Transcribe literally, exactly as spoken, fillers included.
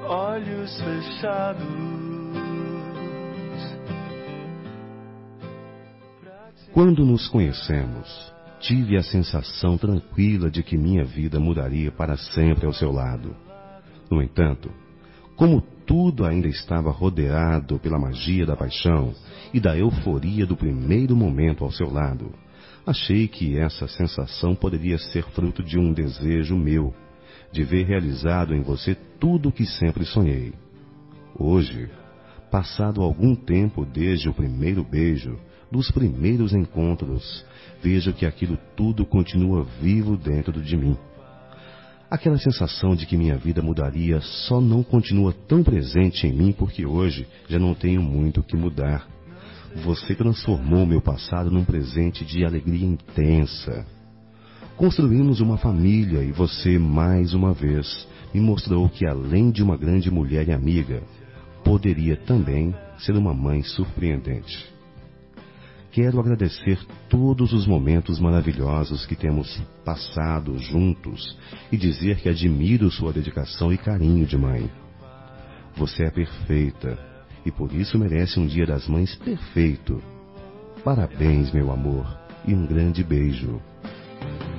olhos fechados. Quando nos conhecemos, tive a sensação tranquila de que minha vida mudaria para sempre ao seu lado. No entanto, como tudo ainda estava rodeado pela magia da paixão e da euforia do primeiro momento ao seu lado, achei que essa sensação poderia ser fruto de um desejo meu, de ver realizado em você tudo o que sempre sonhei. Hoje, passado algum tempo desde o primeiro beijo, dos primeiros encontros, vejo que aquilo tudo continua vivo dentro de mim. Aquela sensação de que minha vida mudaria só não continua tão presente em mim porque hoje já não tenho muito o que mudar. Você transformou meu passado num presente de alegria intensa. Construímos uma família e você, mais uma vez, me mostrou que além de uma grande mulher e amiga, poderia também ser uma mãe surpreendente. Quero agradecer todos os momentos maravilhosos que temos passado juntos e dizer que admiro sua dedicação e carinho de mãe. Você é perfeita e por isso merece um Dia das Mães perfeito. Parabéns, meu amor, e um grande beijo.